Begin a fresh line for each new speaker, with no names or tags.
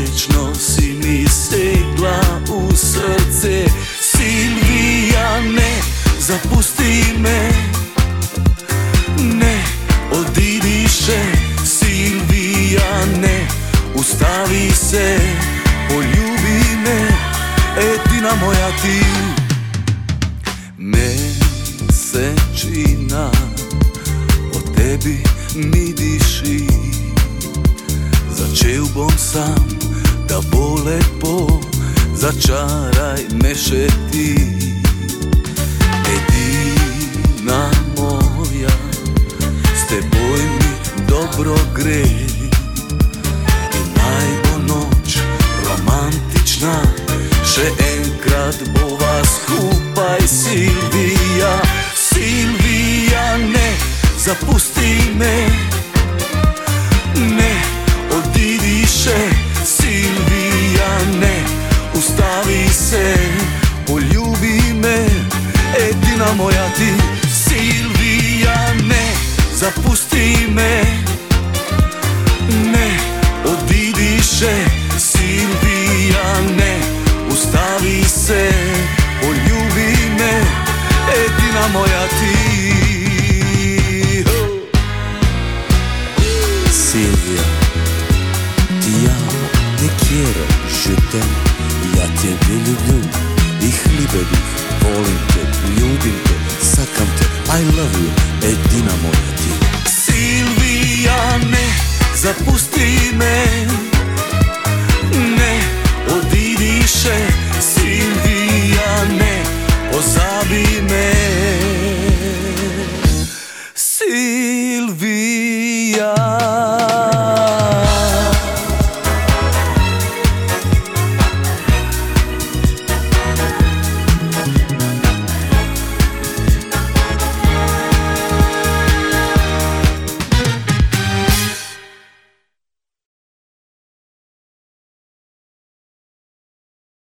večno si mi segla u srce. Silvija, ne zapusti me, ne odi više. Silvija, ne ustavi se, poljubi me, jedina moja ti. Mesečina o tebi mi diši, začel bom sam, da bo lepo, začaraj me še ti. Edina moja, s teboj mi dobro gre, in naj bo noč romantična, še enkrat bova skupaj. Silvija, Silvija, ne zapusti me, ne odi više. Silvija, ne ustavi se, poljubi me, edina moja ti. Silvija, ne zapusti me, ne odi više. Silvija, ne ustavi se, poljubi me, edina moja ti.
Silvija, ti amo, te quiero, je t'aime, ja tebe ljubim, ih bih, volim te, ljubim te, sakam te, I love you, edina moja ti.
Silvija, ne zapusti me,